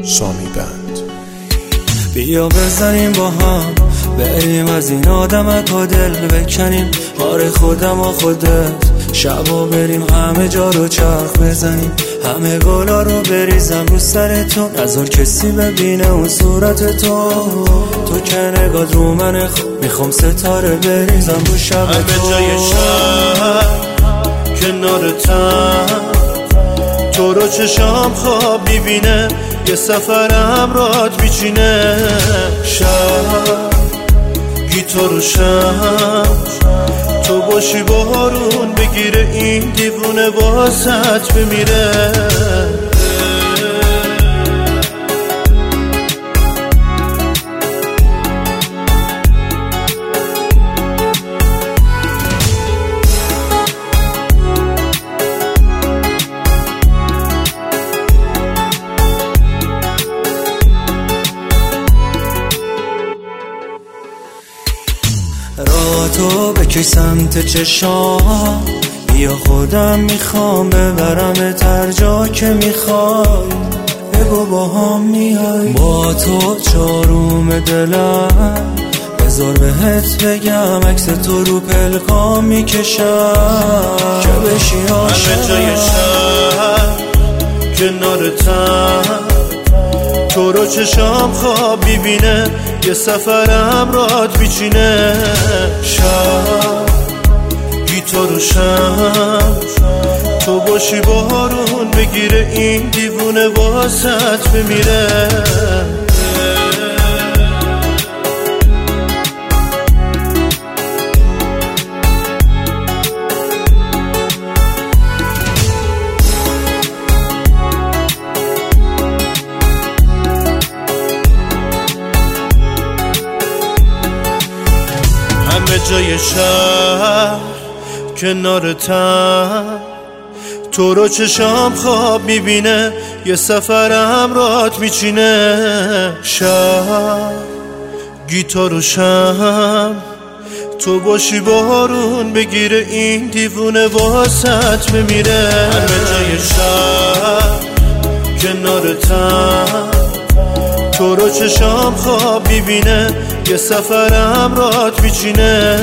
سامی بند. بیا بزنیم با هم، بریم از این آدمک و دل بکنیم، آره خودم و خودت، شبا بریم همه جا رو چرخ بزنیم، همه گلا رو بریزم رو سر تو، نذار کسی ببینه اون صورت تو که نگات رو من میخوام ستاره بریزم رو شب تو. همه جای شهر کنارتم، تو رو چشام خواب میبینه، یه سفرم رات میچینه، شهر گیتار و شمس، تو باشی بارون بگیره، این دیوونه واسط بمیره. راه تو بکی سمت چشام، بیا خودم میخوام ببرم هر جا که میخوای، بگو با هم میای، با تو چاروم دلم، بذار بهت بگم عکس تو رو پلکام میکشم که بشی عاشق. همه جای شهر کنارتم، تو رو چشام خواب میبینه، یه سفرم رات میچینه، شب گیتار و شمس، تو باشی بارون بگیره، این دیوونه واسط بمیره. همه جای شهر کنارتم، تو رو چشام خواب میبینه، یه سفرم رات میچینه، شهر گیتار و شم، تو باشی بارون بگیره، این دیوونه واسط بمیره. همه جای شهر کنارتم، تو رو چشام خواب میبینه، یه سفرم رات میچینه،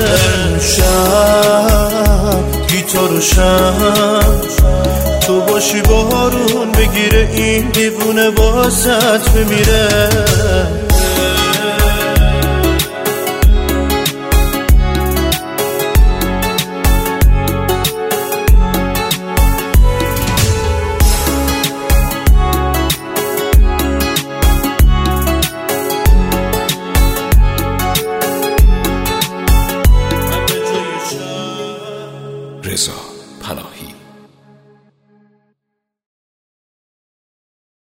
شب گیتار و شمس، تو باشی بارون بگیره، این دیوونه واسط بمیره. رضا پناهی.